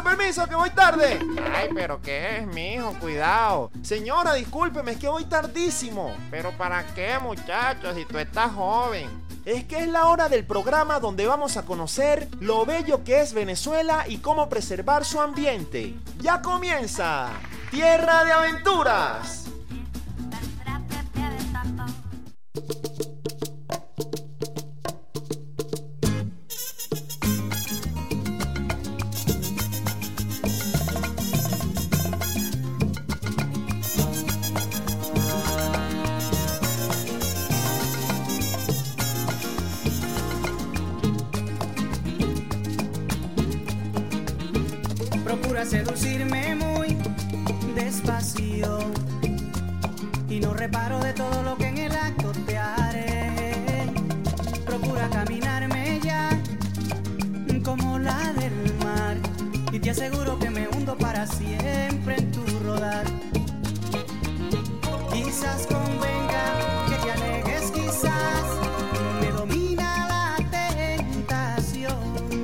permiso, que voy tarde. Ay, pero ¿qué es, mijo? Cuidado. Señora, discúlpeme, es que voy tardísimo. ¿Pero para qué, muchachos, si tú estás joven? Es que es la hora del programa donde vamos a conocer lo bello que es Venezuela y cómo preservar su ambiente. ¡Ya comienza! ¡Tierra de Aventuras! Procura seducirme muy despacio y no reparo de todo lo que en el acto te haré. Procura caminarme ya como la del mar y te aseguro que me hundo para siempre en tu rodar. Quizás convenga que te alejes, quizás me domina la tentación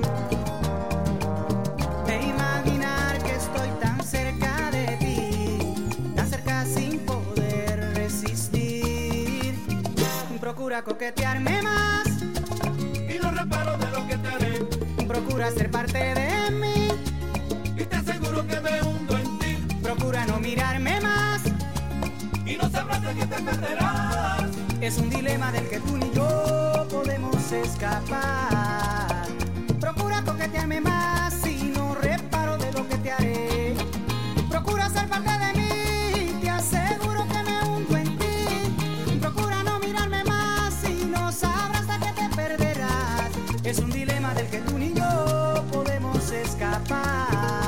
de imaginar que estoy tan cerca de ti, tan cerca sin poder resistir. Procura coquetearme más y no reparo de lo que te haré. Procura ser parte de mí y te aseguro que me hundo en ti. Procura no mirarme más y no sabrás de qué te perderás. Es un dilema del que tú ni yo podemos escapar. Procura coquetearme más y no reparo de lo que te haré. Procura ser parte de mí, te aseguro que me hundo en ti. Procura no mirarme más y no sabrás de qué te perderás. Es un dilema del que tú ni yo podemos escapar.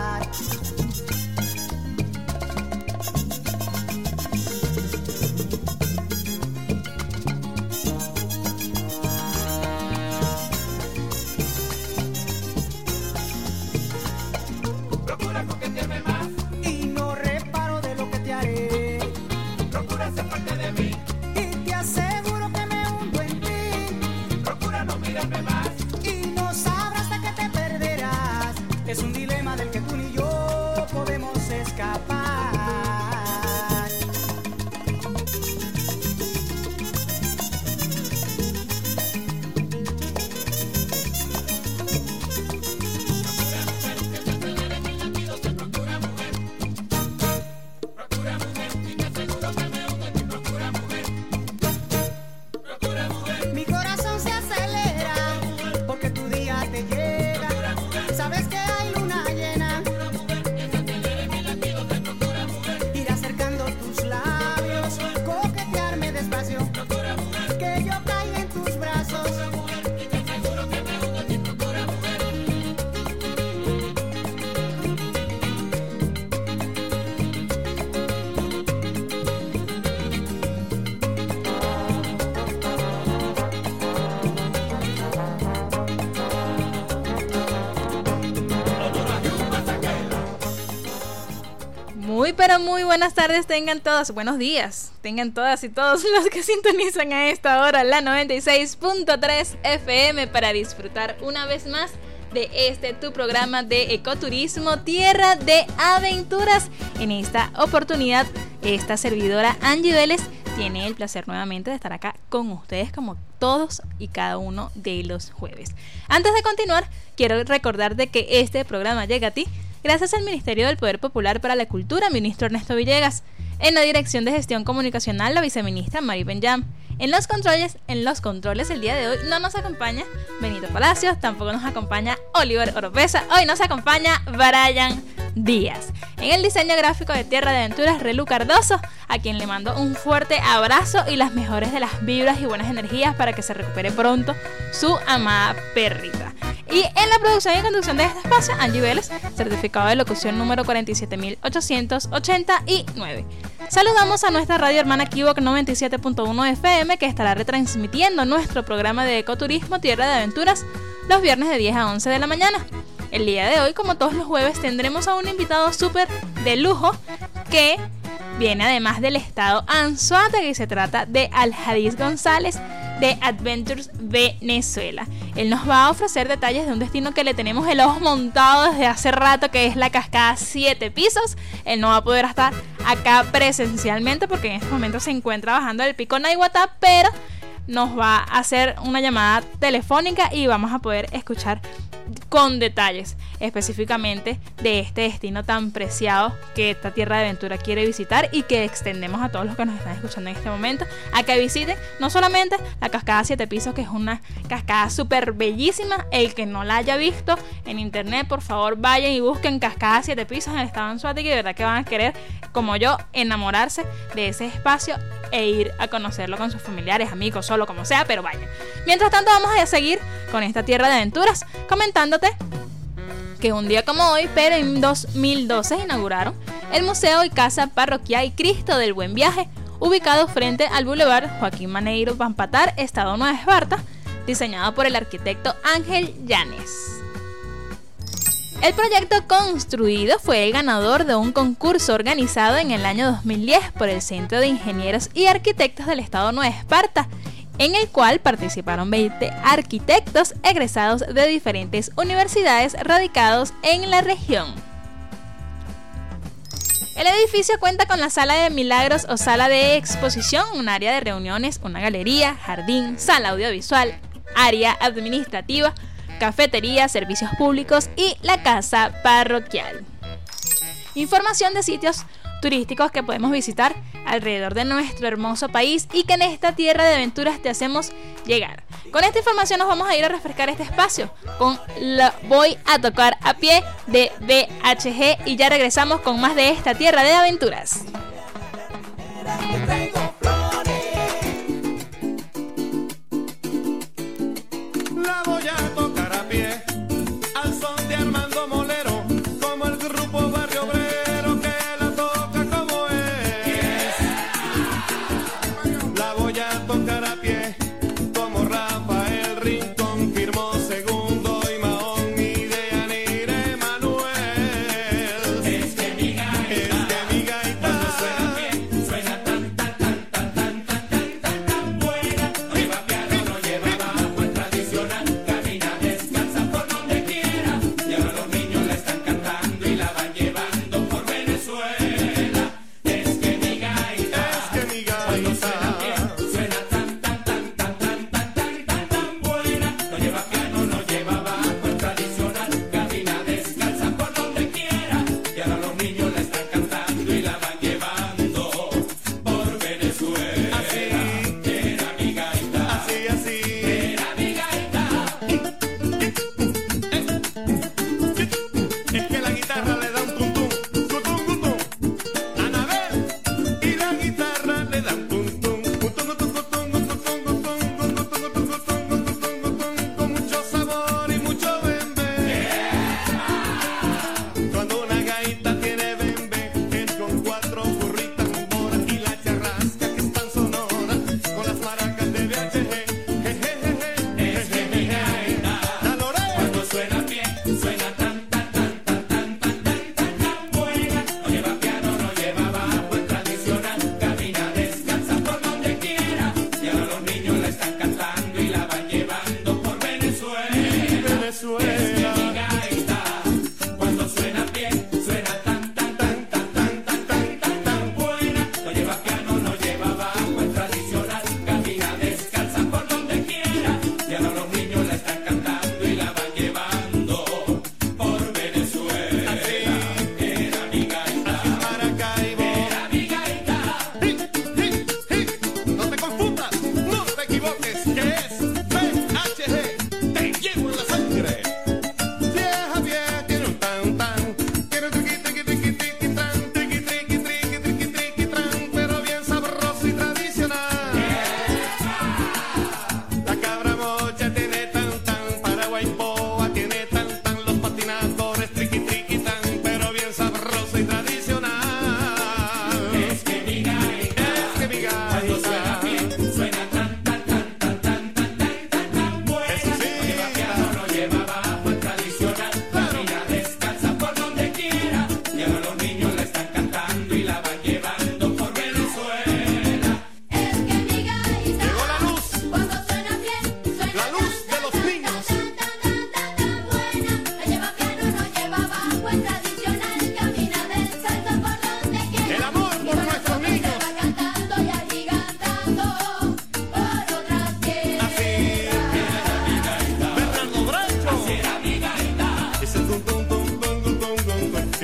Es un dilema del que tú ni yo podemos escapar. Mi corazón se acelera porque tu día te llega. Sabes que hay luna llena. Ir acercando tus labios, coquetearme despacio, que yo caiga en tus brazos. Muy pero muy buenas tardes tengan todos, buenos días, tengan todas y todos los que sintonizan a esta hora la 96.3 FM para disfrutar una vez más de este tu programa de ecoturismo Tierra de Aventuras. En esta oportunidad, esta servidora Angie Vélez tiene el placer nuevamente de estar acá con ustedes como todos y cada uno de los jueves. Antes de continuar, quiero recordar de que este programa llega a ti gracias al Ministerio del Poder Popular para la Cultura, ministro Ernesto Villegas. En la Dirección de Gestión Comunicacional, la viceministra Mari Benjam. En los controles el día de hoy no nos acompaña Benito Palacios, tampoco nos acompaña Oliver Oropesa, hoy nos acompaña Brian Díaz. En el diseño gráfico de Tierra de Aventuras, Relu Cardoso, a quien le mando un fuerte abrazo y las mejores de las vibras y buenas energías para que se recupere pronto su amada perrita. Y en la producción y conducción de este espacio, Angie Vélez, certificado de locución número 47.889. Saludamos a nuestra radio hermana Kibok 97.1 FM, que estará retransmitiendo nuestro programa de ecoturismo Tierra de Aventuras los viernes de 10 a 11 de la mañana. El día de hoy, como todos los jueves, tendremos a un invitado súper de lujo que viene además del estado Anzoátegui, y se trata de Aljadis González, de Adventures Venezuela. Él nos va a ofrecer detalles de un destino que le tenemos el ojo montado desde hace rato, que es la cascada 7 Pisos. Él no va a poder estar acá presencialmente porque en este momento se encuentra bajando el pico Naiguatá, pero nos va a hacer una llamada telefónica y vamos a poder escuchar con detalles específicamente de este destino tan preciado que esta Tierra de Aventura quiere visitar, y que extendemos a todos los que nos están escuchando en este momento a que visiten no solamente la cascada 7 Pisos, que es una cascada súper bellísima. El que no la haya visto en internet, por favor vayan y busquen cascada 7 Pisos en el estado de Anzoátegui, y de verdad que van a querer, como yo, enamorarse de ese espacio e ir a conocerlo con sus familiares, amigos, solo, como sea, pero vayan. Mientras tanto, vamos a seguir con esta Tierra de Aventuras comentándote que un día como hoy, pero en 2012, inauguraron el Museo y Casa Parroquial Cristo del Buen Viaje, ubicado frente al Boulevard Joaquín Maneiro Pampatar, Estado Nueva Esparta, diseñado por el arquitecto Ángel Llanes. El proyecto construido fue el ganador de un concurso organizado en el año 2010 por el Centro de Ingenieros y Arquitectos del Estado Nueva Esparta, en el cual participaron 20 arquitectos egresados de diferentes universidades radicados en la región. El edificio cuenta con la Sala de Milagros o Sala de Exposición, un área de reuniones, una galería, jardín, sala audiovisual, área administrativa, cafetería, servicios públicos y la casa parroquial. Información de sitios turísticos que podemos visitar alrededor de nuestro hermoso país y que en esta Tierra de Aventuras te hacemos llegar. Con esta información nos vamos a ir a refrescar este espacio con Lo Voy a Tocar a Pie de BHG, y ya regresamos con más de esta Tierra de Aventuras. La voy a tocar a pie, al son de Armando Molero, como el grupo Barrio Obrero que la toca como es. La voy a tocar a pie, como Rafael Rincón firmó segundo, y Mahón y Deyanire Manuel. Es que mi gaita cuando suena bien, suena tan tan tan tan.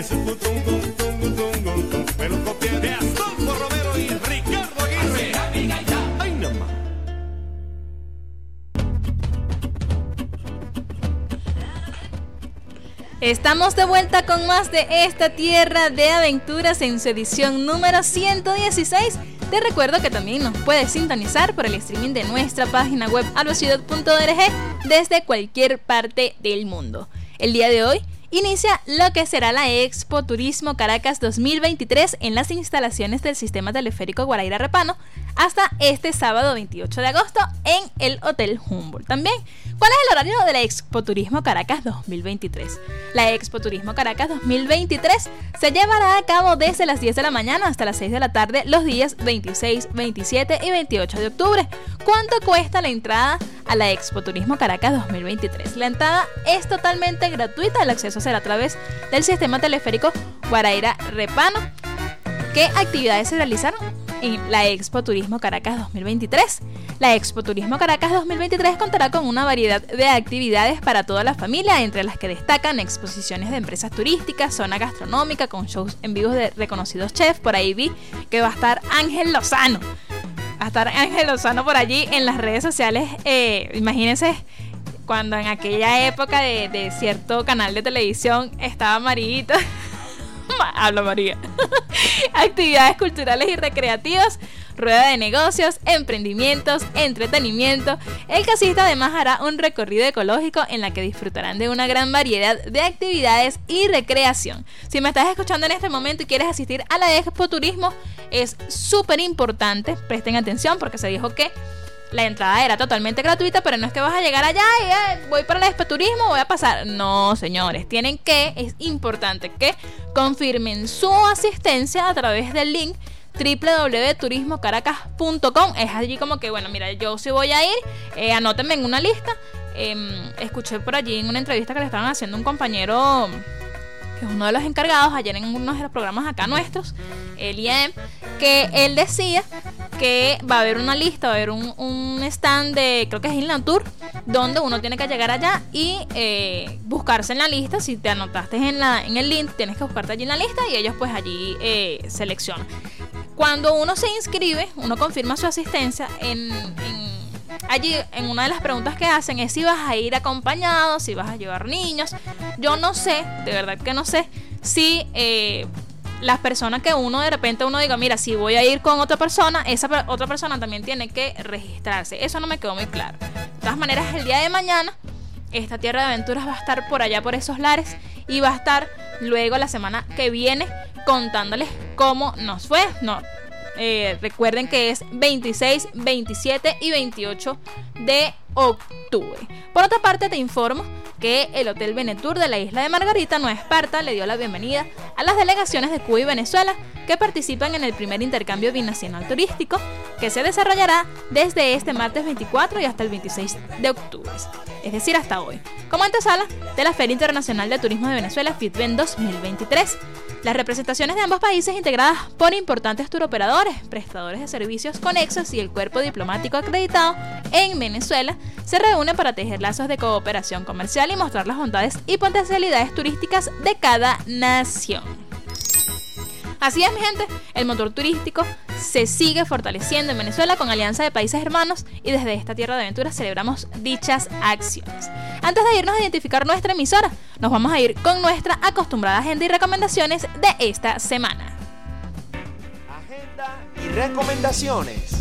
es un tungo, tungo, tungo, tungo. Me lo copié de Astolfo Romero y Ricardo Aguirre. Ay, no más. Estamos de vuelta con más de esta Tierra de Aventuras en su edición número 116. Te recuerdo que también nos puedes sintonizar por el streaming de nuestra página web albaciudad.org desde cualquier parte del mundo. El día de hoy inicia lo que será la Expo Turismo Caracas 2023 en las instalaciones del Sistema Teleférico Guaraíra Repano hasta este sábado 28 de agosto en el Hotel Humboldt. También, ¿cuál es el horario de la Expo Turismo Caracas 2023? La Expo Turismo Caracas 2023 se llevará a cabo desde las 10 de la mañana hasta las 6 de la tarde los días 26, 27 y 28 de octubre. ¿Cuánto cuesta la entrada a la Expo Turismo Caracas 2023? La entrada es totalmente gratuita, el acceso será a través del Sistema Teleférico Guaraíra Repano. ¿Qué actividades se realizaron en la Expo Turismo Caracas 2023? La Expo Turismo Caracas 2023 contará con una variedad de actividades para toda la familia, entre las que destacan exposiciones de empresas turísticas, zona gastronómica con shows en vivo de reconocidos chefs. Por ahí vi que va a estar Ángel Lozano. Va a estar Ángel Lozano por allí en las redes sociales. Imagínense cuando en aquella época de cierto canal de televisión estaba Marita. Habla María. Actividades culturales y recreativas, rueda de negocios, emprendimientos, entretenimiento. El casista además hará un recorrido ecológico en la que disfrutarán de una gran variedad de actividades y recreación. Si me estás escuchando en este momento y quieres asistir a la Expo Turismo, es súper importante, presten atención porque se dijo que la entrada era totalmente gratuita, pero no es que vas a llegar allá y voy para el Expo Turismo, voy a pasar. No, señores, es importante que confirmen su asistencia a través del link www.turismocaracas.com. Es allí como que, bueno, mira, yo sí voy a ir, anótenme en una lista. Escuché por allí en una entrevista que le estaban haciendo un compañero que es uno de los encargados ayer en uno de los programas acá nuestros, el IAM, que él decía que va a haber una lista, va a haber un stand de, creo que es Inlantour, donde uno tiene que llegar allá y buscarse en la lista. Si te anotaste en el link, tienes que buscarte allí en la lista y ellos pues allí seleccionan. Cuando uno se inscribe, uno confirma su asistencia allí en una de las preguntas que hacen es si vas a ir acompañado, si vas a llevar niños. Yo no sé, de verdad que no sé si las personas que uno de repente diga, mira, si voy a ir con otra persona, esa otra persona también tiene que registrarse. Eso no me quedó muy claro. De todas maneras, el día de mañana esta Tierra de Aventuras va a estar por allá por esos lares y va a estar luego la semana que viene contándoles cómo nos fue. Recuerden que es 26, 27 y 28 de octubre. Por otra parte, te informo que el Hotel Venetur de la isla de Margarita, Nueva Esparta, le dio la bienvenida a las delegaciones de Cuba y Venezuela que participan en el primer intercambio binacional turístico que se desarrollará desde este martes 24 y hasta el 26 de octubre, es decir, hasta hoy, como antesala de la Feria Internacional de Turismo de Venezuela FITVEN 2023. Las representaciones de ambos países, integradas por importantes turoperadores, prestadores de servicios conexos y el cuerpo diplomático acreditado en Venezuela, se reúnen para tejer lazos de cooperación comercial y mostrar las bondades y potencialidades turísticas de cada nación. Así es, mi gente, el motor turístico se sigue fortaleciendo en Venezuela con alianza de países hermanos y desde esta Tierra de Aventuras celebramos dichas acciones. Antes de irnos a identificar nuestra emisora, nos vamos a ir con nuestra acostumbrada agenda y recomendaciones de esta semana. Agenda y recomendaciones.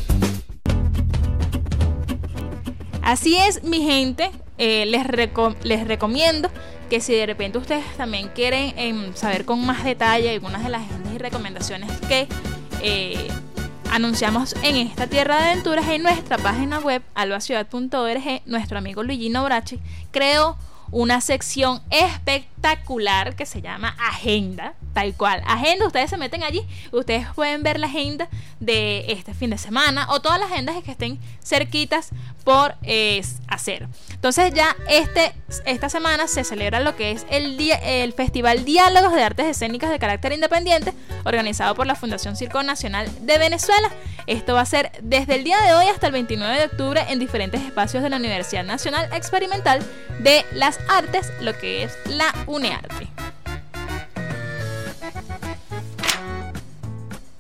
Así es, mi gente, les recomiendo que si de repente ustedes también quieren saber con más detalle algunas de las agendas y recomendaciones que anunciamos en esta Tierra de Aventuras, en nuestra página web albaciudad.org, nuestro amigo Luigino Brachi creó una sección espectacular que se llama Agenda, tal cual. Agenda, ustedes se meten allí, ustedes pueden ver la agenda de este fin de semana o todas las agendas que estén cerquitas por hacer. Entonces ya esta semana se celebra lo que es el Festival Diálogos de Artes Escénicas de Carácter Independiente, organizado por la Fundación Circo Nacional de Venezuela. Esto va a ser desde el día de hoy hasta el 29 de octubre en diferentes espacios de la Universidad Nacional Experimental de las Artes, lo que es la UNEARTE.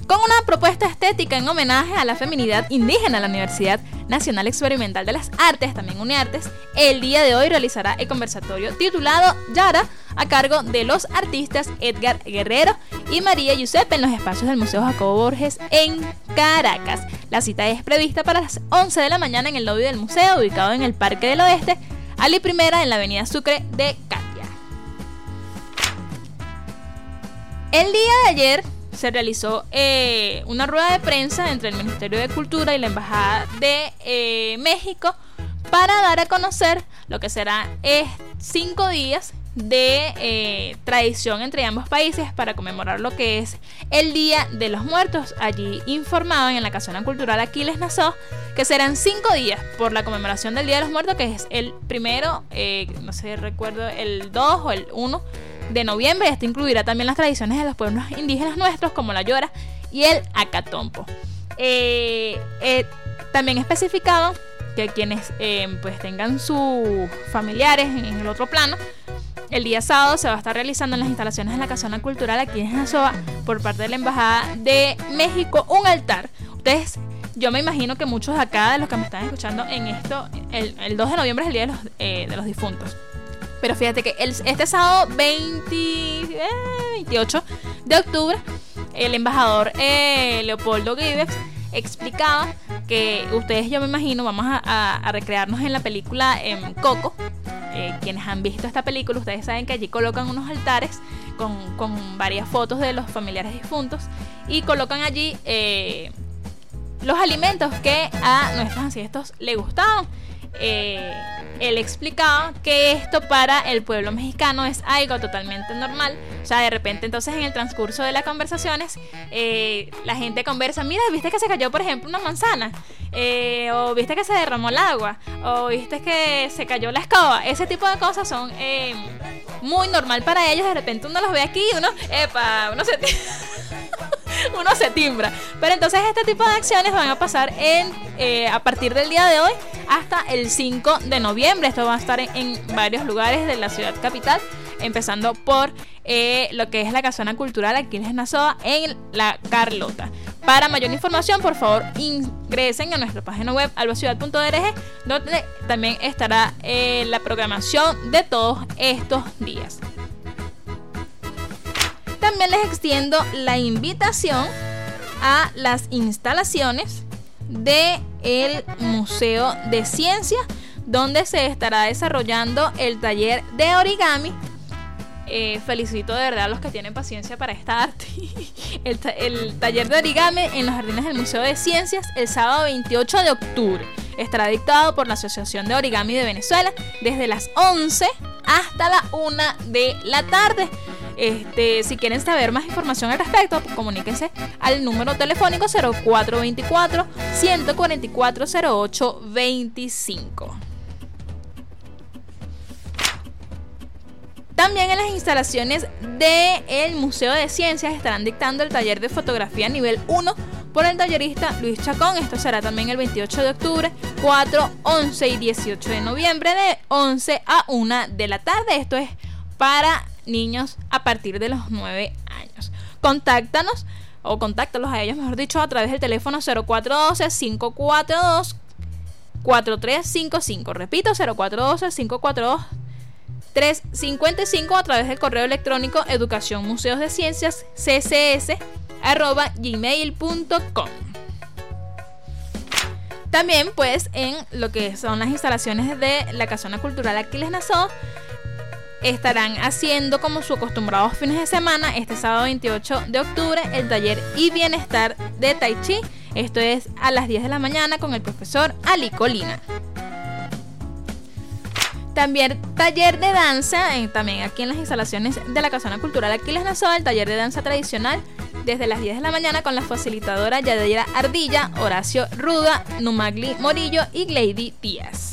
Con una propuesta estética en homenaje a la feminidad indígena, la Universidad Nacional Experimental de las Artes, también UNIARTES, el día de hoy realizará el conversatorio titulado Yara, a cargo de los artistas Edgar Guerrero y María Giuseppe en los espacios del Museo Jacobo Borges en Caracas. La cita es prevista para las 11 de la mañana en el lobby del museo, ubicado en el Parque del Oeste, Ali Primera, en la avenida Sucre de Catia. El día de ayer se realizó una rueda de prensa entre el Ministerio de Cultura y la Embajada de México para dar a conocer lo que será 5 días de tradición entre ambos países para conmemorar lo que es el Día de los Muertos. Allí informaban en la Casona Cultural Aquiles Nassau que serán 5 días por la conmemoración del Día de los Muertos, que es el primero, no sé, recuerdo, el 2 o el 1 de noviembre. Esto incluirá también las tradiciones de los pueblos indígenas nuestros, como la Llora y el Acatompo. También especificado que quienes pues tengan sus familiares en el otro plano, el día sábado se va a estar realizando en las instalaciones de la Casona Cultural aquí en Nassau, por parte de la Embajada de México, un altar. Ustedes, yo me imagino que muchos de acá, de los que me están escuchando en esto, el 2 de noviembre es el Día de los Difuntos. Pero fíjate que este sábado 28 de octubre, el embajador Leopoldo Givex explicaba que ustedes, yo me imagino, vamos a recrearnos en la película Coco. Quienes han visto esta película, ustedes saben que allí colocan unos altares con varias fotos de los familiares difuntos y colocan allí los alimentos que a nuestros ancestros les gustaban. Él explicaba que esto para el pueblo mexicano es algo totalmente normal. O sea, de repente entonces en el transcurso de las conversaciones la gente conversa: mira, viste que se cayó por ejemplo una manzana, o viste que se derramó el agua, o viste que se cayó la escoba. Ese tipo de cosas son muy normal para ellos. De repente uno los ve aquí y uno se timbra. Pero entonces este tipo de acciones van a pasar a partir del día de hoy hasta el 5 de noviembre. Esto va a estar en varios lugares de la ciudad capital, empezando por lo que es la Casona Cultural Aquiles Nassau en La Carlota. Para mayor información, por favor, ingresen a nuestra página web albaciudad.org, donde también estará la programación de todos estos días. También les extiendo la invitación a las instalaciones del Museo de Ciencias, donde se estará desarrollando el taller de origami. Felicito de verdad a los que tienen paciencia para esta arte. El taller de origami en los jardines del Museo de Ciencias el sábado 28 de octubre. Estará dictado por la Asociación de Origami de Venezuela desde las 11 hasta la 1 de la tarde. Si quieren saber más información al respecto, pues comuníquense al número telefónico 0424 144 0825. También en las instalaciones del Museo de Ciencias estarán dictando el taller de fotografía nivel 1 por el tallerista Luis Chacón. Esto será también el 28 de octubre, 4, 11 y 18 de noviembre, de 11 a 1 de la tarde. Esto es para niños a partir de los 9 años. Contáctanos, o contáctalos a ellos, mejor dicho, a través del teléfono 0412-542-4355. Repito, 0412-542-355, a través del correo electrónico educacionmuseosdeciencias ccs@gmail.com. También pues en lo que son las instalaciones de la Casona Cultural Aquiles Nassau estarán haciendo, como su acostumbrados fines de semana, este sábado 28 de octubre, el taller y bienestar de Tai Chi. Esto es a las 10 de la mañana con el profesor Ali Colina. También taller de danza, también aquí en las instalaciones de la Casona Cultural Aquiles Nassau, el taller de danza tradicional desde las 10 de la mañana con la facilitadora Yadira Ardilla, Horacio Ruda, Numagli Morillo y Lady Díaz.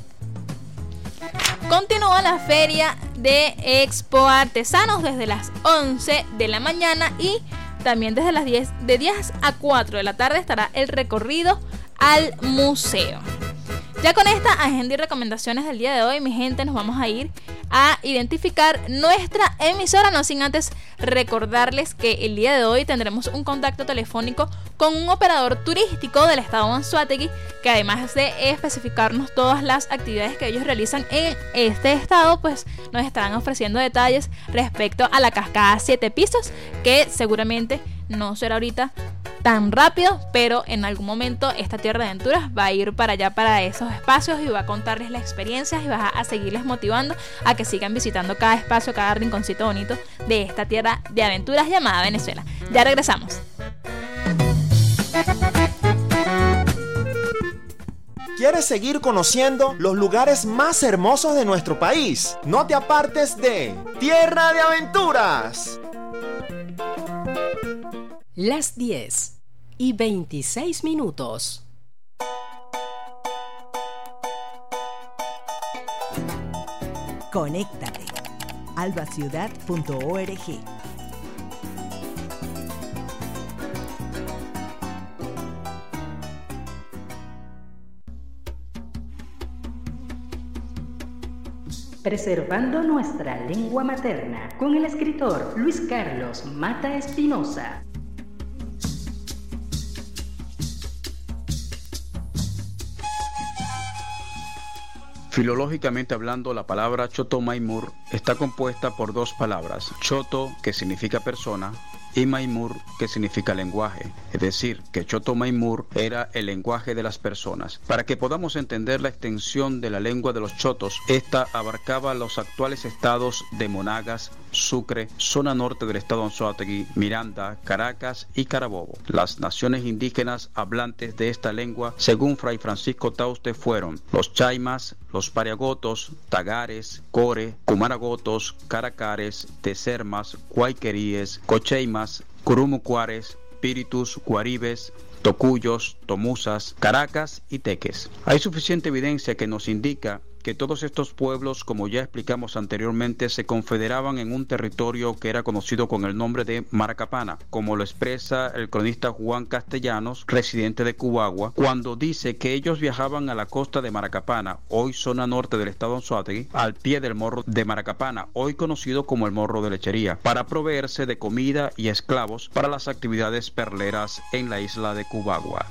Continúa la feria de Expo Artesanos desde las 11 de la mañana y también desde las 10 a 4 de la tarde estará el recorrido al museo. Ya con esta agenda y recomendaciones del día de hoy, mi gente, nos vamos a ir a identificar nuestra emisora, no sin antes recordarles que el día de hoy tendremos un contacto telefónico con un operador turístico del estado Anzoátegui, que además de especificarnos todas las actividades que ellos realizan en este estado, pues nos estarán ofreciendo detalles respecto a la cascada 7 pisos, que seguramente no será ahorita tan rápido, pero en algún momento esta Tierra de Aventuras va a ir para allá, para esos espacios, y va a contarles las experiencias y va a seguirles motivando a que sigan visitando cada espacio, cada rinconcito bonito de esta Tierra de Aventuras llamada Venezuela. Ya regresamos. ¿Quieres seguir conociendo los lugares más hermosos de nuestro país? No te apartes de Tierra de Aventuras. Las 10:26. Conéctate. albaciudad.org. Preservando nuestra lengua materna, con el escritor Luis Carlos Mata Espinosa. Filológicamente hablando, la palabra Choto-Maimur está compuesta por dos palabras: Choto, que significa persona, y Maimur, que significa lenguaje. Es decir, que Choto-Maimur era el lenguaje de las personas. Para que podamos entender la extensión de la lengua de los chotos, esta abarcaba los actuales estados de Monagas, Sucre, zona norte del estado Anzoátegui, Miranda, Caracas y Carabobo. Las naciones indígenas hablantes de esta lengua, según Fray Francisco Tauste, fueron los Chaymas, los Pariagotos, Tagares, Core, Cumaragotos, Caracares, Tesermas, Guayqueríes, Cocheimas, Curumucuares, Piritus, Guaribes, Tocuyos, Tomusas, Caracas y Teques. Hay suficiente evidencia que nos indica que todos estos pueblos, como ya explicamos anteriormente, se confederaban en un territorio que era conocido con el nombre de Maracapana, como lo expresa el cronista Juan Castellanos, residente de Cubagua, cuando dice que ellos viajaban a la costa de Maracapana, hoy zona norte del estado Anzoátegui, al pie del morro de Maracapana, hoy conocido como el Morro de Lechería, para proveerse de comida y esclavos para las actividades perleras en la isla de Cubagua.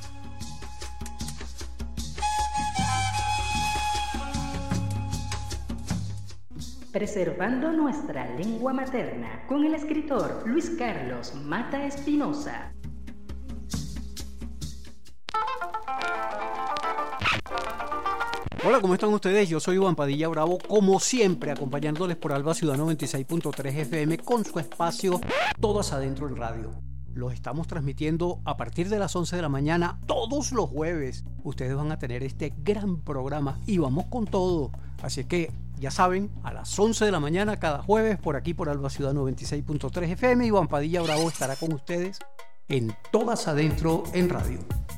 Preservando nuestra lengua materna, con el escritor Luis Carlos Mata Espinosa. Hola, ¿cómo están ustedes? Yo soy Iván Padilla Bravo, como siempre, acompañándoles por Alba Ciudad 96.3 FM con su espacio Todas Adentro en Radio. Los estamos transmitiendo a partir de las 11 de la mañana todos los jueves. Ustedes van a tener este gran programa y vamos con todo. Así que ya saben, a las 11 de la mañana cada jueves por aquí por Alba Ciudad 96.3 FM. Iván Padilla Bravo estará con ustedes en Todas Adentro en Radio.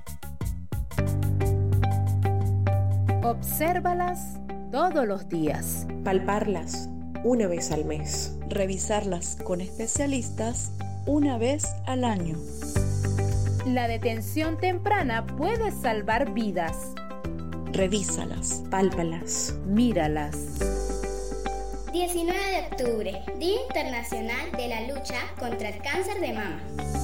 Obsérvalas todos los días. Palparlas una vez al mes. Revisarlas con especialistas una vez al año. La detención temprana puede salvar vidas. Revísalas, pálpalas, míralas. 19 de octubre, Día Internacional de la Lucha contra el Cáncer de Mama.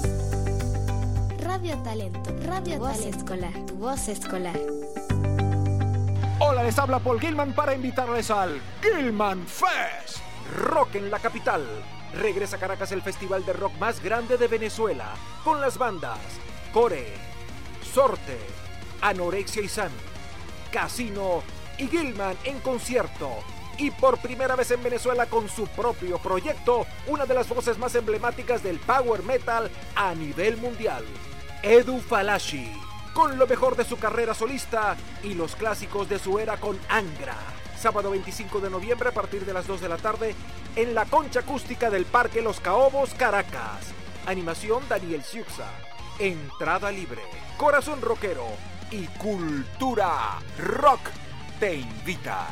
Radio Talento, Radio Voz Talento. Escolar, tu voz escolar. Hola, les habla Paul Gilman para invitarles al Gilman Fest. Rock en la capital. Regresa a Caracas el festival de rock más grande de Venezuela, con las bandas Core, Sorte, Anorexia y San, Casino y Gilman en concierto. Y por primera vez en Venezuela con su propio proyecto, una de las voces más emblemáticas del power metal a nivel mundial, Edu Falashi, con lo mejor de su carrera solista y los clásicos de su era con Angra. Sábado 25 de noviembre a partir de las 2 de la tarde en la concha acústica del Parque Los Caobos, Caracas. Animación Daniel Siuxa. Entrada libre. Corazón Rockero y Cultura Rock te invita.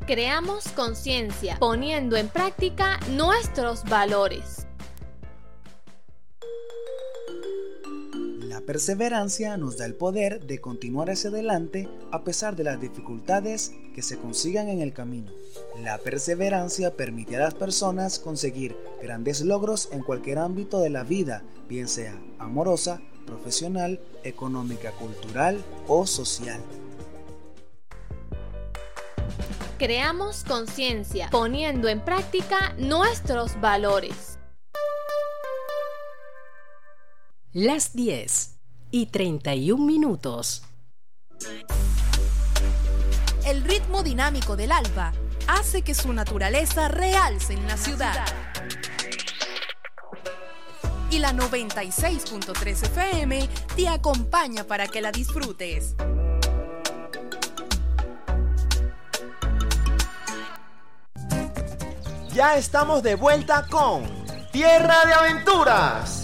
Creamos conciencia, poniendo en práctica nuestros valores. La perseverancia nos da el poder de continuar hacia adelante a pesar de las dificultades que se consigan en el camino. La perseverancia permite a las personas conseguir grandes logros en cualquier ámbito de la vida, bien sea amorosa, profesional, económica, cultural o social. Creamos conciencia, poniendo en práctica nuestros valores. Las 10:31. El ritmo dinámico del alba hace que su naturaleza realce en la ciudad. Y la 96.3 FM te acompaña para que la disfrutes. Ya estamos de vuelta con Tierra de Aventuras.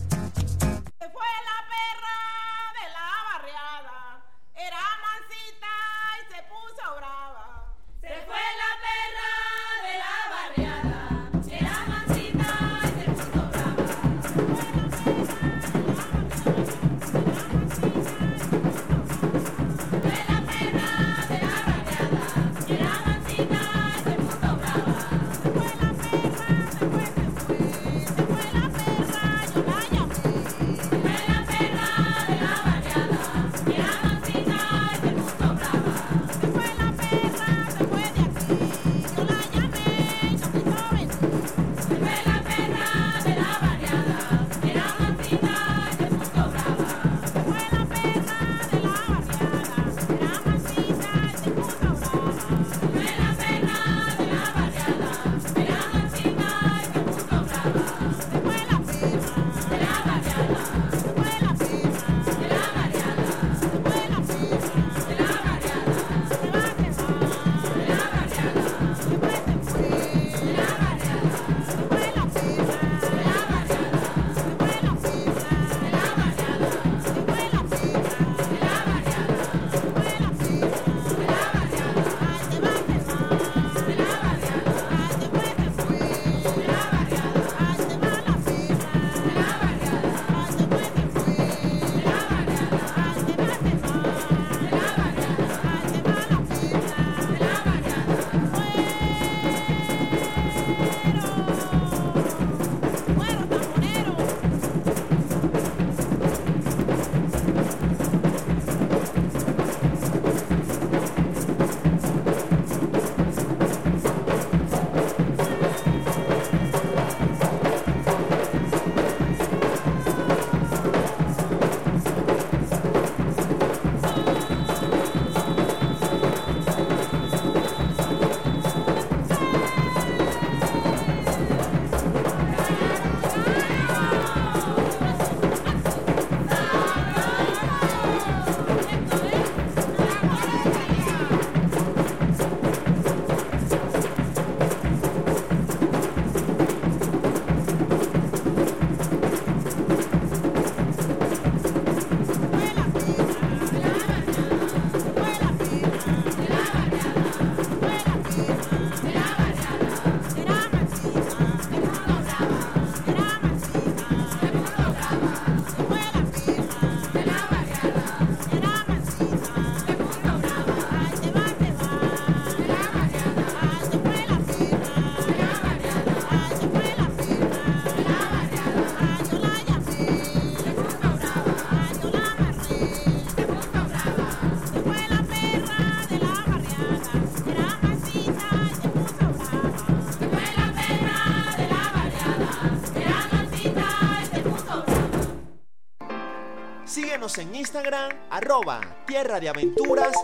Síguenos en Instagram, @Tierra de Aventuras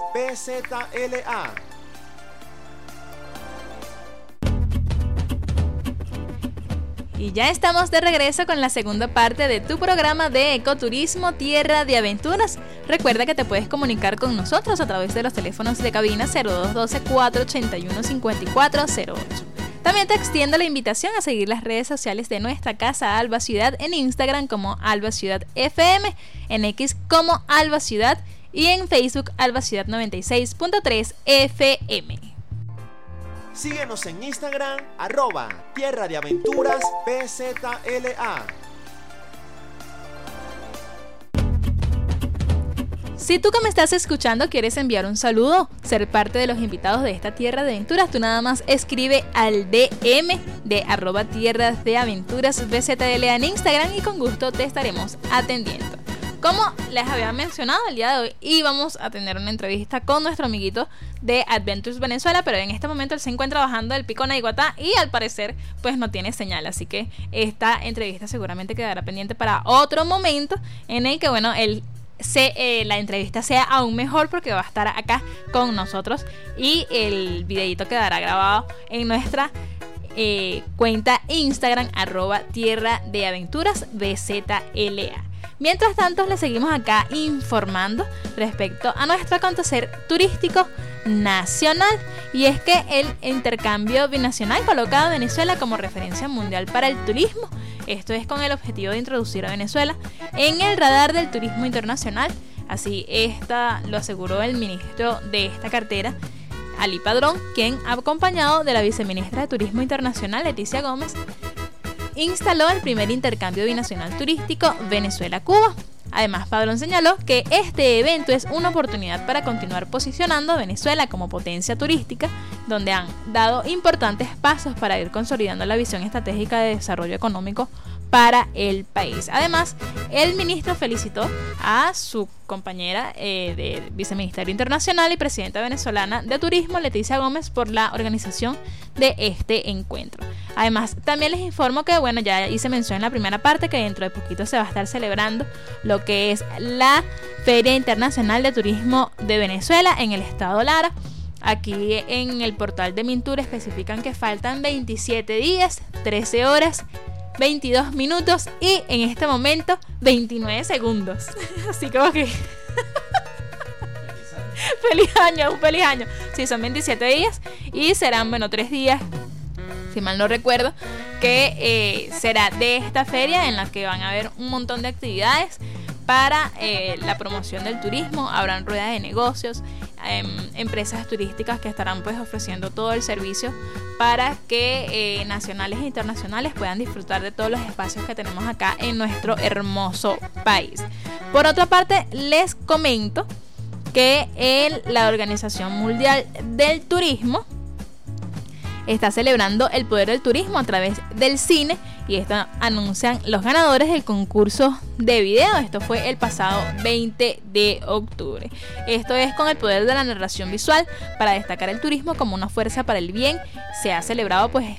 PZLA. Y ya estamos de regreso con la segunda parte de tu programa de ecoturismo Tierra de Aventuras. Recuerda que te puedes comunicar con nosotros a través de los teléfonos de cabina 0212-481-5408. También te extiendo la invitación a seguir las redes sociales de nuestra casa Alba Ciudad en Instagram como Alba Ciudad FM, en X como Alba Ciudad y en Facebook Alba Ciudad 96.3 FM. Síguenos en Instagram, @Tierra de Aventuras PZLA. Si tú que me estás escuchando quieres enviar un saludo, ser parte de los invitados de esta Tierra de Aventuras, tú nada más escribe al DM de @Tierras de Aventuras BZLA en Instagram y con gusto te estaremos atendiendo. Como les había mencionado, el día de hoy íbamos a tener una entrevista con nuestro amiguito de Adventures Venezuela, pero en este momento él se encuentra bajando del Pico Naiguatá y al parecer pues no tiene señal, así que esta entrevista seguramente quedará pendiente para otro momento en el que bueno, la entrevista sea aún mejor porque va a estar acá con nosotros y el videito quedará grabado en nuestra cuenta Instagram @Tierra de Aventuras BZLA. Mientras tanto, les seguimos acá informando respecto a nuestro acontecer turístico nacional, y es que el intercambio binacional coloca a Venezuela como referencia mundial para el turismo. Esto es con el objetivo de introducir a Venezuela en el radar del turismo internacional. Así lo aseguró el ministro de esta cartera, Ali Padrón, quien, acompañado de la viceministra de Turismo Internacional, Leticia Gómez, instaló el primer intercambio binacional turístico Venezuela-Cuba. Además, Padrón señaló que este evento es una oportunidad para continuar posicionando a Venezuela como potencia turística, donde han dado importantes pasos para ir consolidando la visión estratégica de desarrollo económico para el país. Además, el ministro felicitó a su compañera de viceministerio internacional y presidenta venezolana de turismo, Leticia Gómez, por la organización de este encuentro. Además, también les informo que, bueno, ya hice mención en la primera parte que dentro de poquito se va a estar celebrando lo que es la Feria Internacional de Turismo de Venezuela en el estado Lara. Aquí en el portal de Mintur especifican que faltan 27 días, 13 horas, 22 minutos y en este momento 29 segundos. Así como que feliz año, un feliz año. Sí, son 27 días y serán, bueno, 3 días, si mal no recuerdo, que será de esta feria en la que van a haber un montón de actividades para la promoción del turismo. Habrán ruedas de negocios, empresas turísticas que estarán pues ofreciendo todo el servicio para que nacionales e internacionales puedan disfrutar de todos los espacios que tenemos acá en nuestro hermoso país. Por otra parte, les comento que la Organización Mundial del Turismo está celebrando el poder del turismo a través del cine, y esto anuncian los ganadores del concurso de video. Esto fue el pasado 20 de octubre. Esto es con el poder de la narración visual para destacar el turismo como una fuerza para el bien. Se ha celebrado pues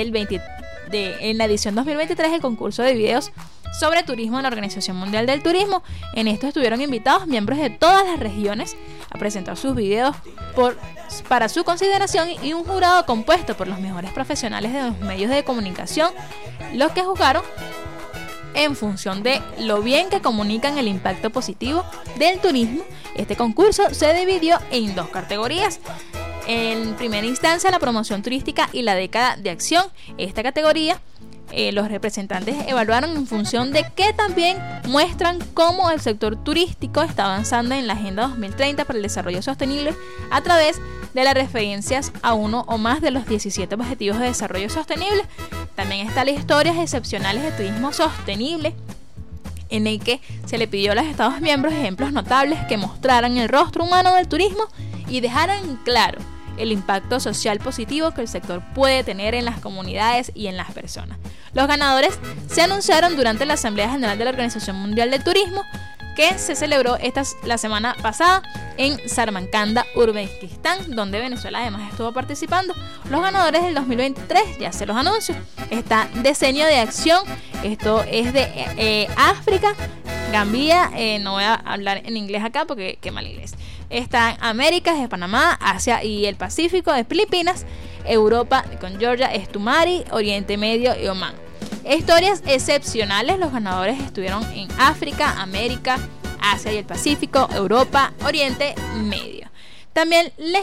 en la edición 2023 el concurso de videos sobre turismo de la Organización Mundial del Turismo. En esto estuvieron invitados miembros de todas las regiones a presentar sus videos para su consideración, y un jurado compuesto por los mejores profesionales de los medios de comunicación, los que juzgaron en función de lo bien que comunican el impacto positivo del turismo. Este concurso se dividió en 2 categorías. En primera instancia, la promoción turística y la década de acción. Esta categoría los representantes evaluaron en función de que también muestran cómo el sector turístico está avanzando en la Agenda 2030 para el Desarrollo Sostenible a través de las referencias a uno o más de los 17 Objetivos de Desarrollo Sostenible. También están las historias excepcionales de turismo sostenible, en el que se le pidió a los Estados miembros ejemplos notables que mostraran el rostro humano del turismo y dejaran claro el impacto social positivo que el sector puede tener en las comunidades y en las personas. Los ganadores se anunciaron durante la Asamblea General de la Organización Mundial del Turismo, que se celebró la semana pasada en Samarcanda, Uzbekistán, donde Venezuela además estuvo participando. Los ganadores del 2023 ya se los anuncio. Está Diseño de Acción, esto es de África, Gambia, no voy a hablar en inglés acá porque qué mal inglés. Están Américas, de Panamá, Asia y el Pacífico, de Filipinas, Europa con Georgia, Estumari, Oriente Medio y Omán. Historias excepcionales, los ganadores estuvieron en África, América, Asia y el Pacífico, Europa, Oriente Medio. También les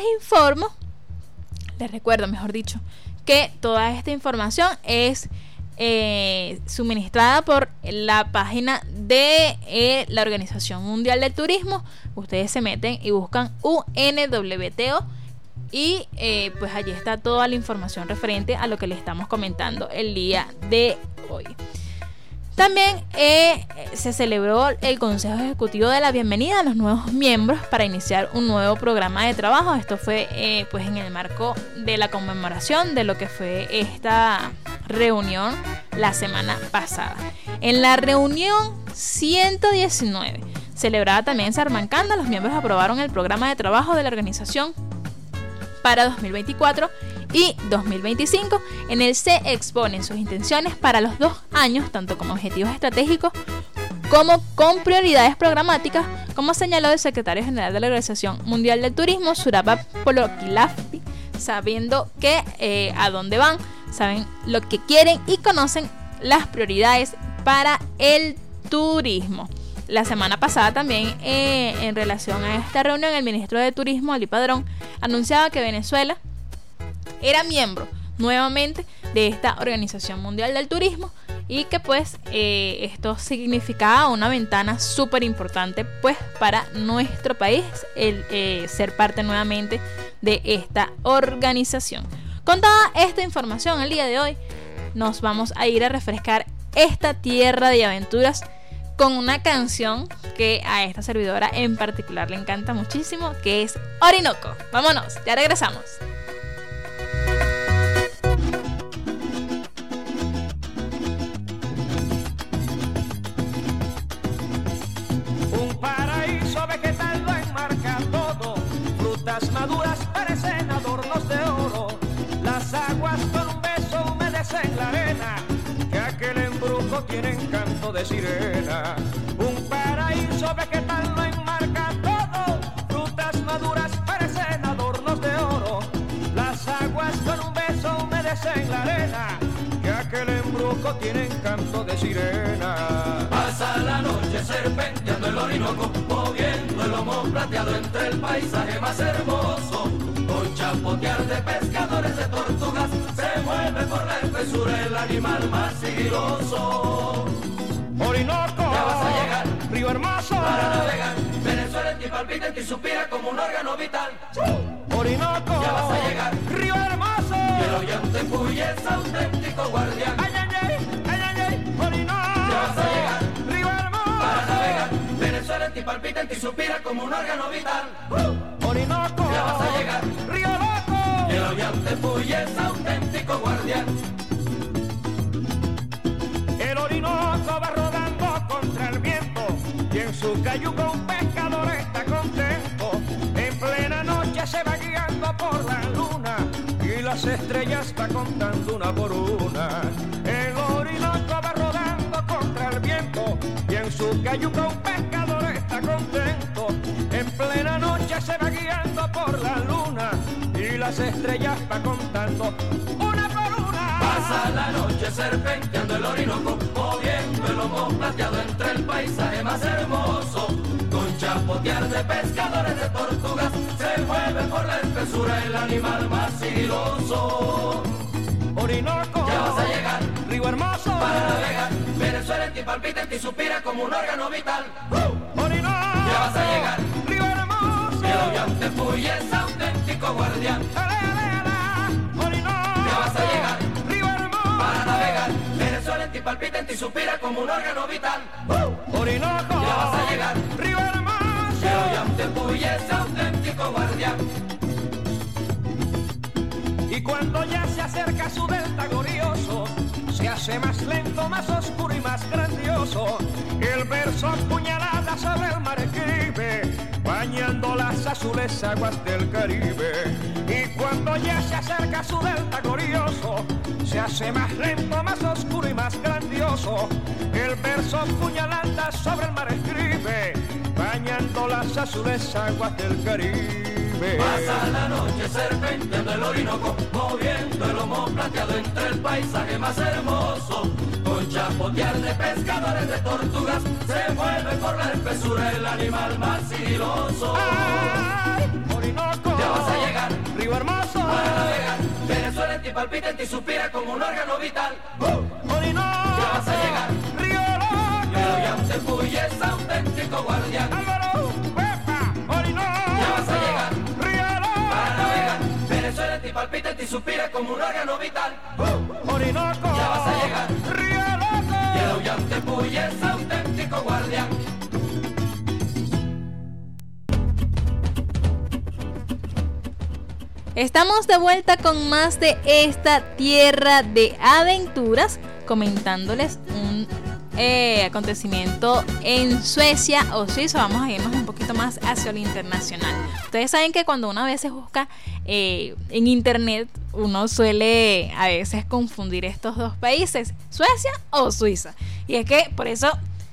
recuerdo, mejor dicho, que toda esta información es suministrada por la página de la Organización Mundial del Turismo. Ustedes se meten y buscan UNWTO Y pues allí está toda la información referente a lo que le estamos comentando el día de hoy. También se celebró el Consejo Ejecutivo de la bienvenida a los nuevos miembros para iniciar un nuevo programa de trabajo. Esto fue pues en el marco de la conmemoración de lo que fue esta reunión la semana pasada. En la reunión 119, celebrada también en Sarmancanda, los miembros aprobaron el programa de trabajo de la organización para 2024 y 2025. En él se exponen sus intenciones para los 2 años, tanto como objetivos estratégicos como con prioridades programáticas, como señaló el secretario general de la Organización Mundial del Turismo, Surabha Polokilafi, sabiendo que a dónde van, saben lo que quieren y conocen las prioridades para el turismo. La semana pasada también, en relación a esta reunión, el ministro de Turismo, Ali Padrón, anunciaba que Venezuela era miembro nuevamente de esta Organización Mundial del Turismo y que pues esto significaba una ventana súper importante pues para nuestro país el ser parte nuevamente de esta organización. Con toda esta información el día de hoy nos vamos a ir a refrescar esta tierra de aventuras con una canción que a esta servidora en particular le encanta muchísimo, que es Orinoco. Vámonos, ya regresamos. Un paraíso vegetal lo enmarca todo, frutas maduras parecen adornos de oro, las aguas con un beso humedecen la arena, que aquel embrujo tiene encanto de sirena. Un paraíso vegetal lo enmarca todo, frutas maduras parecen adornos de oro, las aguas con un beso humedecen la arena, que aquel embrujo tiene encanto de sirena. Pasa la noche serpenteando el Orinoco, moviendo el lomo plateado entre el paisaje más hermoso, con chapotear de pescadores de tortugas, se mueve por la espesura el animal más sigiloso. Orinoco, ya vas a llegar, río hermoso, para navegar, Venezuela en ti palpita, en ti suspira como un órgano vital. Orinoco, ya vas a llegar, río hermoso, y el Ollanta en Puy es auténtico guardián. Ay, ay, ay, ay, ay, ay, Orinoco, ya vas a llegar, río hermoso, para navegar, Venezuela en ti palpita, en ti suspira como un órgano vital. Orinoco, ya vas a llegar, río loco, y el Ollanta en Puy es auténtico guardián. El Orinoco va rodando contra el viento y en su cayuco un pescador está contento. En plena noche se va guiando por la luna y las estrellas va contando una por una. El Orinoco va rodando contra el viento y en su cayuco un pescador está contento. En plena noche se va guiando por la luna y las estrellas va contando una por una. Pasa la noche serpenteando el Orinoco, moviendo el lomo plateado entre el paisaje más hermoso, con chapotear de pescadores de tortugas, se mueve por la espesura el animal más sigiloso. Orinoco, ya vas a llegar, río hermoso, para navegar, Venezuela en ti palpita, en ti suspira como un órgano vital. Orinoco, ya vas a llegar, río hermoso, y el Ollanta en Puy es auténtico guardián. Orinoco, ya vas a llegar, río hermoso, para navegar, Venezuela en ti palpita, en ti suspira como un órgano vital. Orinoco, ya vas a llegar, río hermoso, y el Ollanta en Puy es auténtico guardián. Y cuando ya se acerca su delta glorioso, se hace más lento, más oscuro y más grandioso. El verso puñalada sobre el mar escribe, bañando las azules aguas del Caribe. Y cuando ya se acerca su delta glorioso, se hace más lento, más oscuro y más grandioso. El verso puñalada sobre el mar escribe, bañando las azules aguas del Caribe. Pasa la noche serpenteando el Orinoco, moviendo el lomo plateado entre el paisaje más hermoso, con chapotear de pescadores de tortugas, se mueve por la espesura el animal más sigiloso. ¡Ay, Orinoco! Ya vas a llegar, río hermoso, para navegar, Venezuela en ti palpita, en ti suspira como un órgano vital. Orinoco, ya vas a llegar, río loco, y el Ollanta en Puy es auténtico guardián. Álvaro, Pepa, Orinoco, ya vas a llegar, río loco, para navegar, palpita en ti, suspira como un órgano vital. Orinoco, ya vas a llegar. Río Loco, y el aullante Puy es auténtico guardián. Estamos de vuelta con más de esta tierra de aventuras, comentándoles un acontecimiento en Suecia o Suiza. Vamos a irnos un poquito más hacia lo internacional. Ustedes saben que cuando una vez se busca en internet, uno suele a veces confundir estos dos países, Suecia o Suiza. Y es que por eso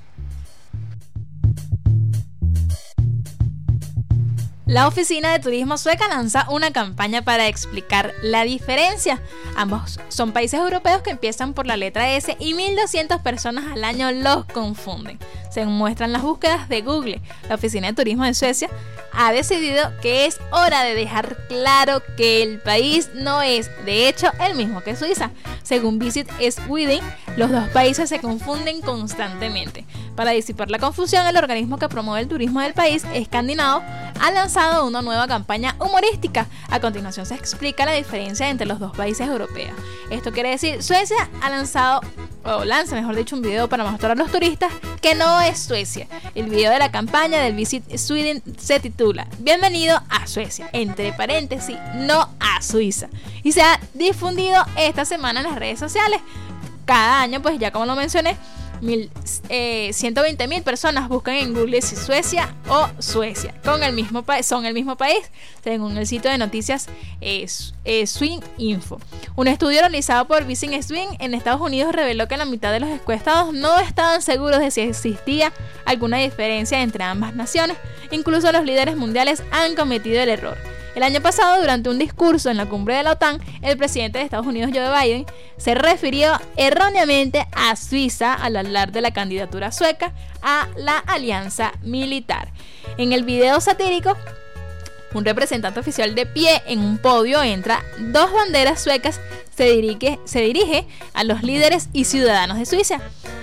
la Oficina de Turismo Sueca lanza una campaña para explicar la diferencia. Ambos son países europeos que empiezan por la letra S y 1.200 personas al año los confunden. Según muestran las búsquedas de Google, la Oficina de Turismo de Suecia ha decidido que es hora de dejar claro que el país no es, de hecho, el mismo que Suiza. Según Visit Sweden, los dos países se confunden constantemente. Para disipar la confusión, el organismo que promueve el turismo del país escandinavo ha lanzado una nueva campaña humorística. A continuación se explica la diferencia entre los dos países europeos. Esto quiere decir, Suecia lanza un video para mostrar a los turistas que no es Suecia. El video de la campaña del Visit Sweden se titula "Bienvenido a Suecia", entre paréntesis, no a Suiza, y se ha difundido esta semana en las redes sociales. Cada año, pues ya como lo mencioné, 120.000 personas buscan en Google si Suecia o Suecia son el mismo país, según el sitio de noticias Swing Info. Un estudio realizado por Visit Sweden en Estados Unidos reveló que la mitad de los encuestados no estaban seguros de si existía alguna diferencia entre ambas naciones. Incluso los líderes mundiales han cometido el error. El año pasado, durante un discurso en la cumbre de la OTAN, el presidente de Estados Unidos, Joe Biden, se refirió erróneamente a Suiza al hablar de la candidatura sueca a la alianza militar. En el video satírico, un representante oficial de pie en un podio entre dos banderas suecas se dirige a los líderes y ciudadanos de Suiza.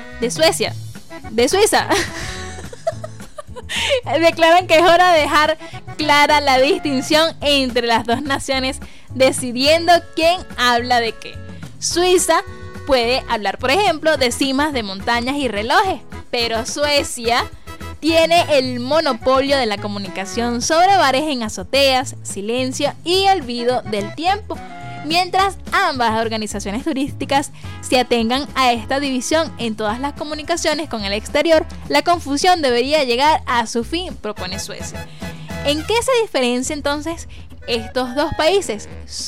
Declaran que es hora de dejar clara la distinción entre las dos naciones, decidiendo quién habla de qué. Suiza puede hablar, por ejemplo, de cimas de montañas y relojes, pero Suecia tiene el monopolio de la comunicación sobre bares en azoteas, silencio y olvido del tiempo. Mientras ambas organizaciones turísticas se atengan a esta división en todas las comunicaciones con el exterior, la confusión debería llegar a su fin, propone Suecia. ¿En qué se diferencia entonces estos dos países?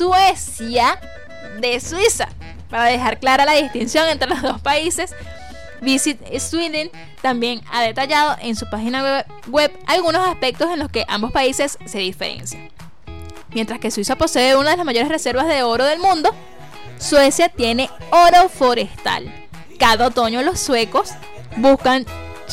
Suecia de Suiza. Para dejar clara la distinción entre los dos países, Visit Sweden también ha detallado en su página web algunos aspectos en los que ambos países se diferencian. Mientras que Suiza posee una de las mayores reservas de oro del mundo, Suecia tiene oro forestal. Cada otoño los suecos buscan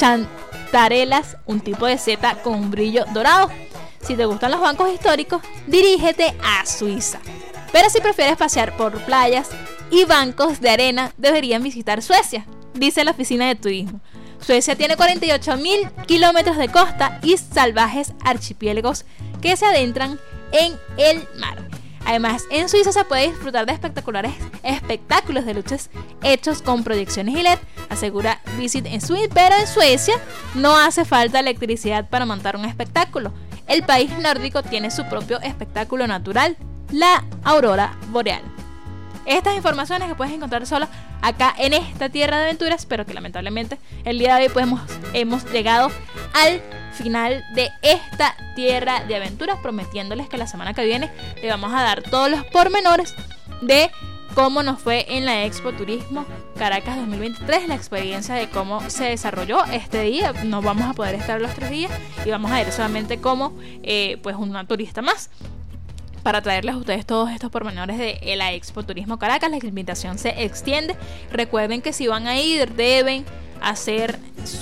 chantarelas, un tipo de seta con un brillo dorado. Si te gustan los bancos históricos, dirígete a Suiza. Pero si prefieres pasear por playas y bancos de arena, deberían visitar Suecia, dice la Oficina de Turismo. Suecia tiene 48.000 kilómetros de costa y salvajes archipiélagos que se adentran en el mar. Además, en Suiza se puede disfrutar de espectaculares espectáculos de luces hechos con proyecciones y LED, asegura Visit Sweden, pero en Suecia no hace falta electricidad para montar un espectáculo. El país nórdico tiene su propio espectáculo natural, la aurora boreal. Estas informaciones que puedes encontrar solo acá en esta tierra de aventuras, pero que lamentablemente el día de hoy pues hemos llegado al final de esta tierra de aventuras, prometiéndoles que la semana que viene le vamos a dar todos los pormenores de cómo nos fue en la Expo Turismo Caracas 2023, la experiencia de cómo se desarrolló este día. No vamos a poder estar los 3 días y vamos a ir solamente como pues una turista más, para traerles a ustedes todos estos pormenores de la Expo Turismo Caracas. La invitación se extiende. Recuerden que si van a ir deben hacer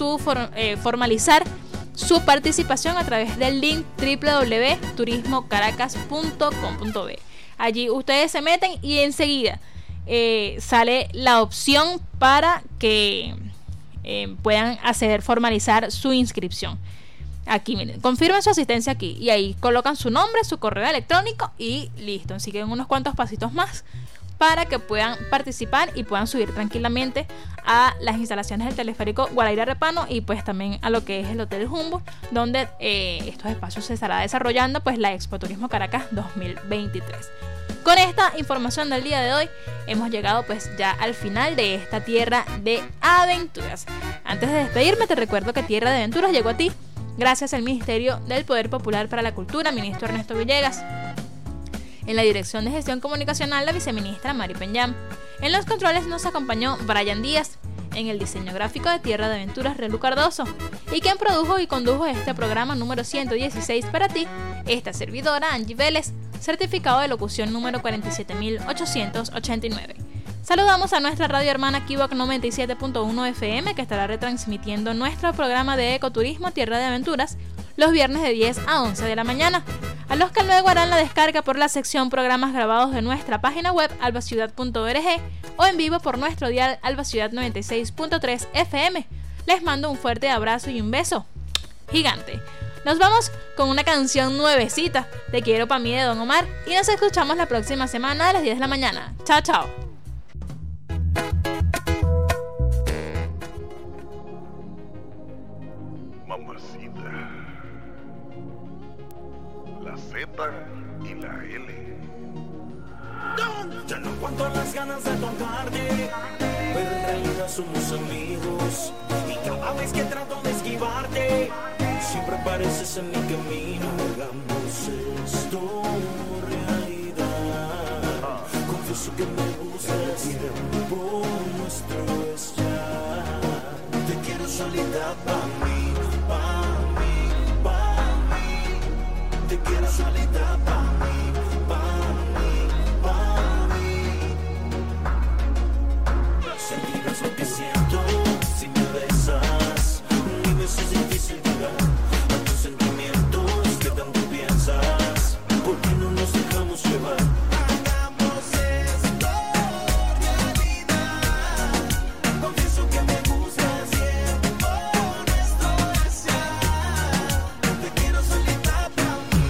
formalizar su participación a través del link www.turismocaracas.com.be. Allí ustedes se meten y enseguida sale la opción para que puedan formalizar su inscripción. Aquí, miren, confirmen su asistencia aquí. Y ahí colocan su nombre, su correo electrónico y listo. Siguen unos cuantos pasitos más para que puedan participar y puedan subir tranquilamente a las instalaciones del teleférico Guaraíra Repano y pues también a lo que es el Hotel Humboldt, donde estos espacios se estará desarrollando pues la Expo Turismo Caracas 2023. Con esta información del día de hoy hemos llegado pues ya al final de esta Tierra de Aventuras. Antes de despedirme te recuerdo que Tierra de Aventuras llegó a ti gracias al Ministerio del Poder Popular para la Cultura, ministro Ernesto Villegas. En la Dirección de Gestión Comunicacional, la viceministra Mari Peñam. En los controles nos acompañó Brian Díaz. En el diseño gráfico de Tierra de Aventuras, Relu Cardoso. Y quien produjo y condujo este programa número 116 para ti, esta servidora Angie Vélez, certificado de locución número 47889. Saludamos a nuestra radio hermana Kiwak 97.1 FM, que estará retransmitiendo nuestro programa de ecoturismo Tierra de Aventuras los viernes de 10 a 11 de la mañana, a los que luego harán la descarga por la sección programas grabados de nuestra página web albaciudad.org o en vivo por nuestro dial Alba Ciudad 96.3 FM. Les mando un fuerte abrazo y un beso gigante. Nos vamos con una canción nuevecita, Te quiero pa' mí, de Don Omar, y nos escuchamos la próxima semana a las 10 de la mañana. Chao, chao. Y la L. Ya no aguanto las ganas de tocarte, pero en realidad somos amigos. Y cada vez que trato de esquivarte, siempre apareces en mi camino. Hagamos esto realidad. Confieso que me gusta el tiempo nuestro es ya. Te quiero solita pa' mí, pa' mí, pa' mí. Te quiero solita pa' mí, pa' mí, pa' mí. Sentirás lo que siento si me besas. Mi beso es difícil llegar a tus sentimientos que tanto piensas. ¿Por qué no nos dejamos llevar? Hagamos esto realidad. Confieso que me gusta el tiempo nuestro es ya. Te quiero solita pa' mí.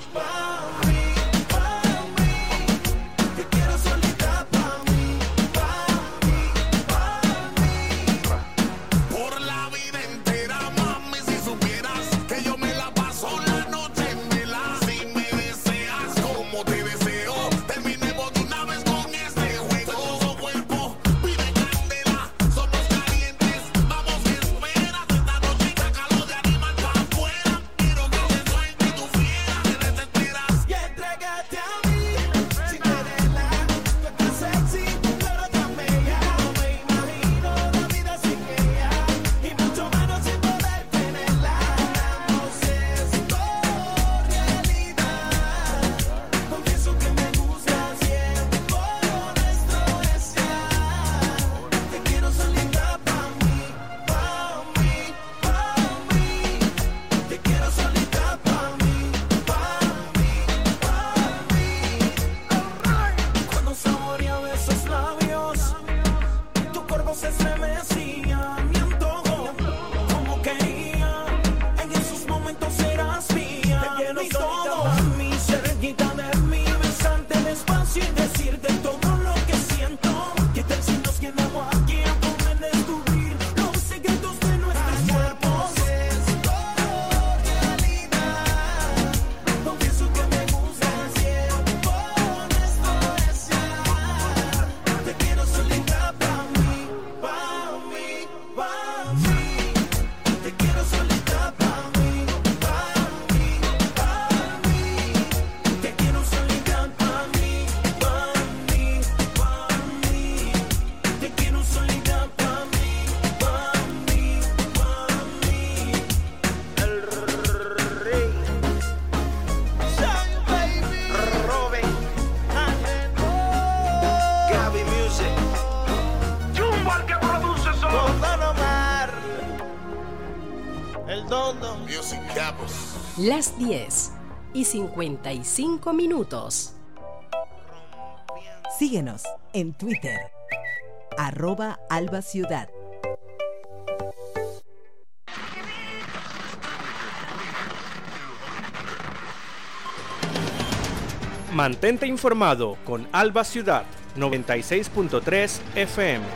Por la vida entera, mami, si supieras que yo me la paso la noche en vela. Si me deseas como te deseo, terminemos de una vez con este juego. Todo cuerpo pide candela, somos calientes, vamos que esperas. Esta noche sácalo de animal pa' afuera. Quiero que te suelte y tú fieras, te desesperas. Y entrégate a mí, sin quererla. Tú estás sexy, pero tan bella. No me imagino la vida sin ella, y mucho menos sin poder tenerla. Hagamos esto realidad. Confieso que me gusta el tiempo nuestro es ya. Te quiero solita pa' mí, pa' mí, pa' mí. Te quiero solita pa' mí, pa' mí, pa' mí. Cuando saboreaba esos labios, tu cuerpo se estremecía, mi antojo, como quería. En esos momentos eras mía, mi todo, mi cerquita de mí, besarte despacio y decirte todo lo que siento. ¿Qué tal si nos quedamos aquí a poder descubrir los secretos de nuestros cuerpos? Esto realidad. Confieso que me gusta el tiempo nuestro es ya. Te quiero solita pa' mí, pa' mí, pa' mí. Te quiero solita pa' mí, pa' mí, pa' mí. Te quiero solita pa' mí, pa' mí, pa' mí. Te quiero solita pa' mí, pa' mí, pa' mí. El rey. Shine, baby. Robin. Gaby Music. Jumbo el que produce solo. Con Don Omar. El Dondo. Music Capos. Las 10:55. Síguenos en Twitter, @albaciudad. Mantente informado con Alba Ciudad 96.3 FM.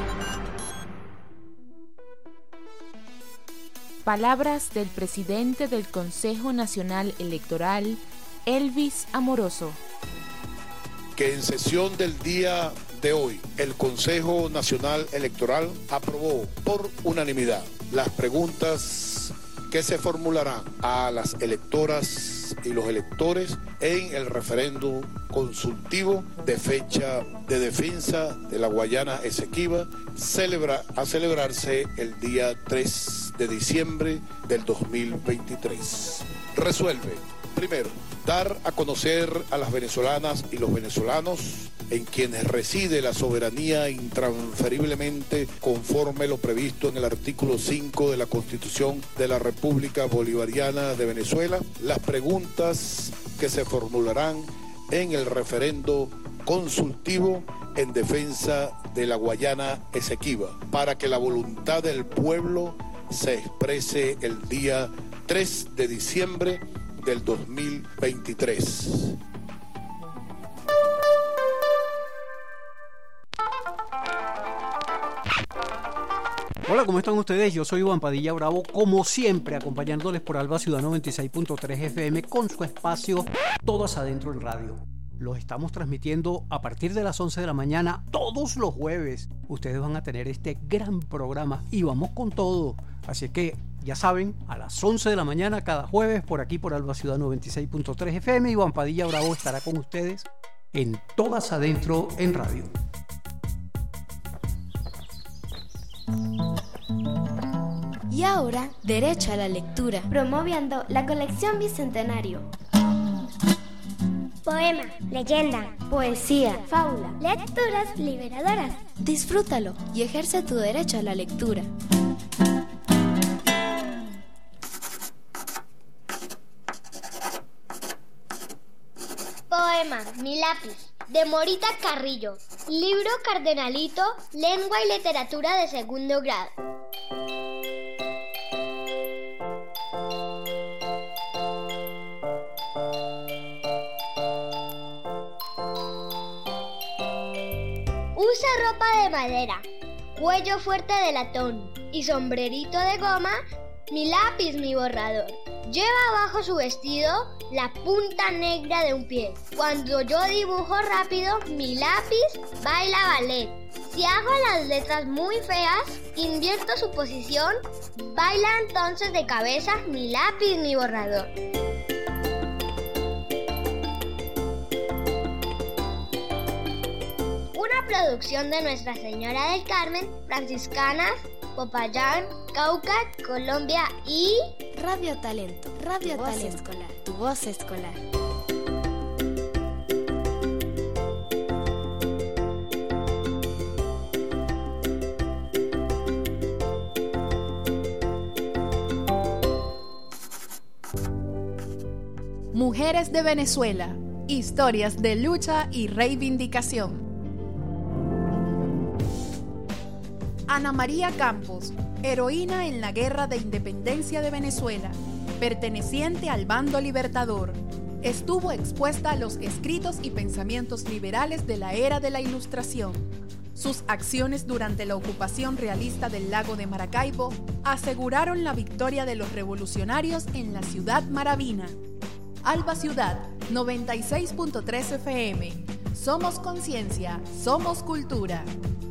Palabras del presidente del Consejo Nacional Electoral, Elvis Amoroso. Que en sesión del día de hoy, el Consejo Nacional Electoral aprobó por unanimidad las preguntas que se formularán a las electoras y los electores en el referéndum consultivo de fecha de defensa de la Guayana Esequiba a celebrarse el día 3 de diciembre del 2023. Resuelve, primero, dar a conocer a las venezolanas y los venezolanos en quienes reside la soberanía intransferiblemente conforme lo previsto en el artículo 5 de la Constitución de la República Bolivariana de Venezuela, las preguntas que se formularán en el referendo consultivo en defensa de la Guayana Esequiba, para que la voluntad del pueblo se exprese el día 3 de diciembre del 2023. Hola, ¿cómo están ustedes? Yo soy Iván Padilla Bravo, como siempre, acompañándoles por Alba Ciudad 96.3 FM con su espacio Todas Adentro en Radio. Los estamos transmitiendo a partir de las 11 de la mañana todos los jueves. Ustedes van a tener este gran programa y vamos con todo. Así que ya saben, a las 11 de la mañana cada jueves por aquí por Alba Ciudad 96.3 FM, Iván Padilla Bravo estará con ustedes en Todas Adentro en Radio. Y ahora, derecho a la lectura, promoviendo la colección Bicentenario. Poema, leyenda, poesía, fábula, lecturas liberadoras. Disfrútalo y ejerce tu derecho a la lectura. Poema, Mi lápiz, de Morita Carrillo. Libro Cardenalito, Lengua y Literatura de segundo grado. Usa ropa de madera, cuello fuerte de latón y sombrerito de goma, mi lápiz, mi borrador. Lleva bajo su vestido la punta negra de un pie. Cuando yo dibujo rápido, mi lápiz baila ballet. Si hago las letras muy feas, invierto su posición, baila entonces de cabeza mi lápiz, mi borrador. Una producción de Nuestra Señora del Carmen, Franciscanas, Popayán, Cauca, Colombia y Radio Talento, Radio Talento, escolar, tu voz escolar. Mujeres de Venezuela, historias de lucha y reivindicación. Ana María Campos, heroína en la Guerra de Independencia de Venezuela, perteneciente al bando libertador, estuvo expuesta a los escritos y pensamientos liberales de la era de la Ilustración. Sus acciones durante la ocupación realista del lago de Maracaibo aseguraron la victoria de los revolucionarios en la ciudad maravina. Alba Ciudad, 96.3 FM. Somos conciencia, somos cultura.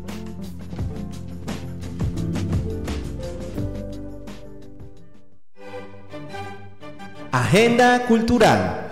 Agenda Cultural.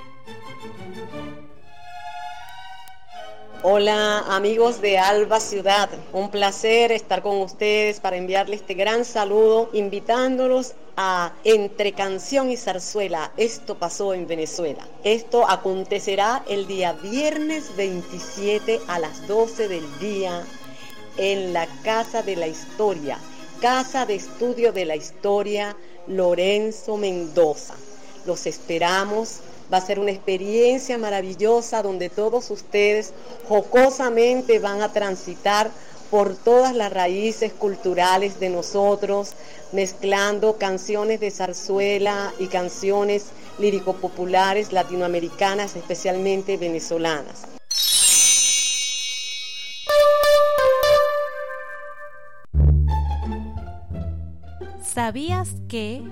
Hola amigos de Alba Ciudad, un placer estar con ustedes para enviarles este gran saludo, invitándolos a Entre Canción y Zarzuela. Esto pasó en Venezuela. Esto acontecerá el día viernes 27 a las 12 del día en la Casa de la Historia, Casa de Estudio de la Historia Lorenzo Mendoza. Los esperamos. Va a ser una experiencia maravillosa donde todos ustedes jocosamente van a transitar por todas las raíces culturales de nosotros, mezclando canciones de zarzuela y canciones lírico-populares latinoamericanas, especialmente venezolanas. ¿Sabías que?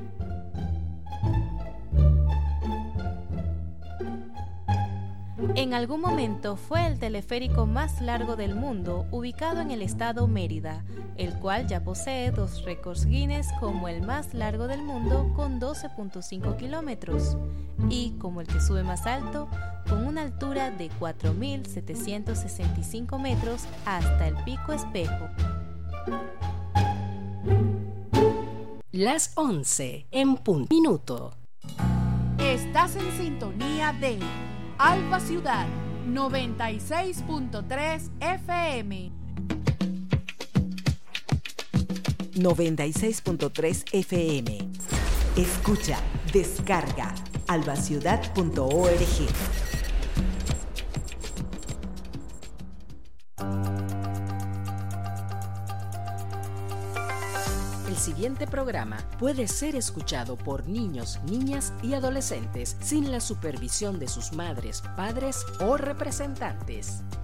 En algún momento fue el teleférico más largo del mundo, ubicado en el estado Mérida, el cual ya posee 2 récords Guinness como el más largo del mundo con 12.5 kilómetros y como el que sube más alto con una altura de 4.765 metros hasta el Pico Espejo. Las 11 en punto minuto. Estás en sintonía de Alba Ciudad 96.3 FM. 96.3 FM. Escucha, descarga albaciudad.org. El siguiente programa puede ser escuchado por niños, niñas y adolescentes sin la supervisión de sus madres, padres o representantes.